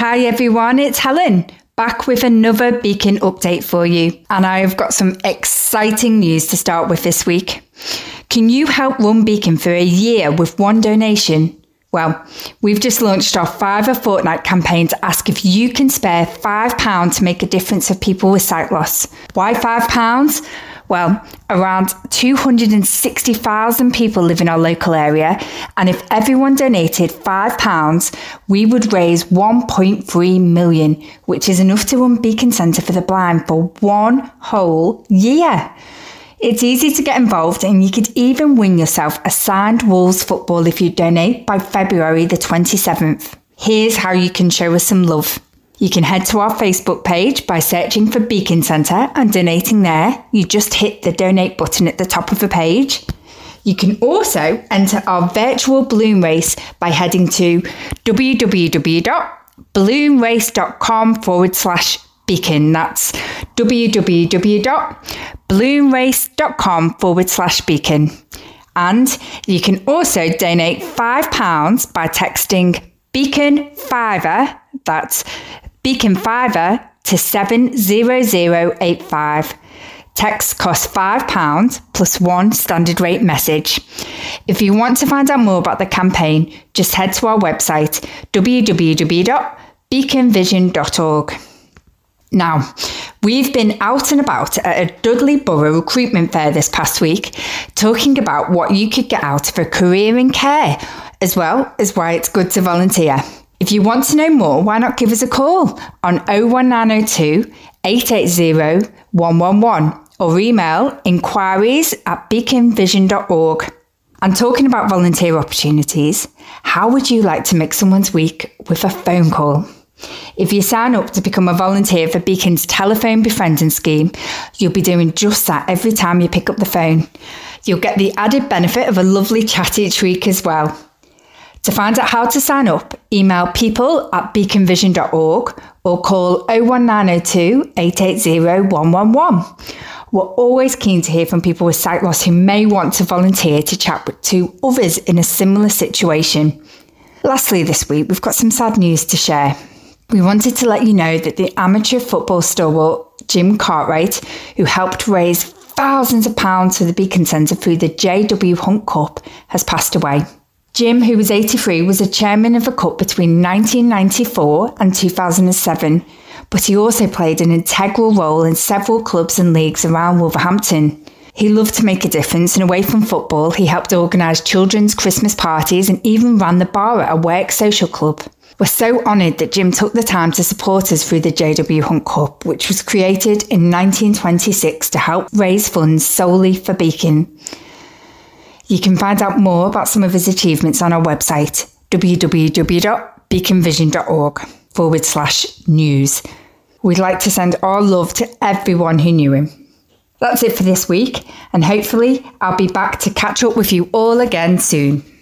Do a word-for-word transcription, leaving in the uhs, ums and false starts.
Hi everyone, it's Helen, back with another Beacon update for you. And I've got some exciting news to start with this week. Can you help run Beacon for a year with one donation? Well, we've just launched our Five a Fortnight campaign to ask if you can spare five pounds to make a difference for people with sight loss. Why five pounds? Well, around two hundred sixty thousand people live in our local area, and if everyone donated five pounds, we would raise one point three million, which is enough to run Beacon Centre for the Blind for one whole year. It's easy to get involved, and you could even win yourself a signed Wolves football if you donate by February the twenty-seventh. Here's how you can show us some love. You can head to our Facebook page by searching for Beacon Centre and donating there. You just hit the donate button at the top of the page. You can also enter our virtual balloon race by heading to www.balloonrace.com forward slash beacon. That's www.balloonrace.com forward slash beacon. And you can also donate five pounds by texting Beacon Fiver, that's Beacon Fiver, to seven zero zero eight five. Text costs five pounds plus one standard rate message. If you want to find out more about the campaign, just head to our website, w w w dot beacon vision dot org. Now, we've been out and about at a Dudley Borough recruitment fair this past week, talking about what you could get out of a career in care, as well as why it's good to volunteer. If you want to know more, why not give us a call on oh one nine oh two, eight eight zero, one one one or email inquiries at beacon vision dot org. And talking about volunteer opportunities, how would you like to make someone's week with a phone call? If you sign up to become a volunteer for Beacon's telephone befriending scheme, you'll be doing just that every time you pick up the phone. You'll get the added benefit of a lovely chat each week as well. To find out how to sign up, email people at beacon vision dot org or call oh one nine oh two, eight eight zero, one one one. We're always keen to hear from people with sight loss who may want to volunteer to chat to others in a similar situation. Lastly this week, we've got some sad news to share. We wanted to let you know that the amateur football stalwart Jim Cartwright, who helped raise thousands of pounds for the Beacon Centre through the J W Hunt Cup, has passed away. Jim, who was eighty-three, was a chairman of the Cup between nineteen ninety-four and two thousand seven, but he also played an integral role in several clubs and leagues around Wolverhampton. He loved to make a difference, and away from football, he helped organise children's Christmas parties and even ran the bar at a work social club. We're so honoured that Jim took the time to support us through the J W Hunt Cup, which was created in nineteen twenty-six to help raise funds solely for Beacon. You can find out more about some of his achievements on our website, www.beaconvision.org forward slash news. We'd like to send our love to everyone who knew him. That's it for this week, and hopefully I'll be back to catch up with you all again soon.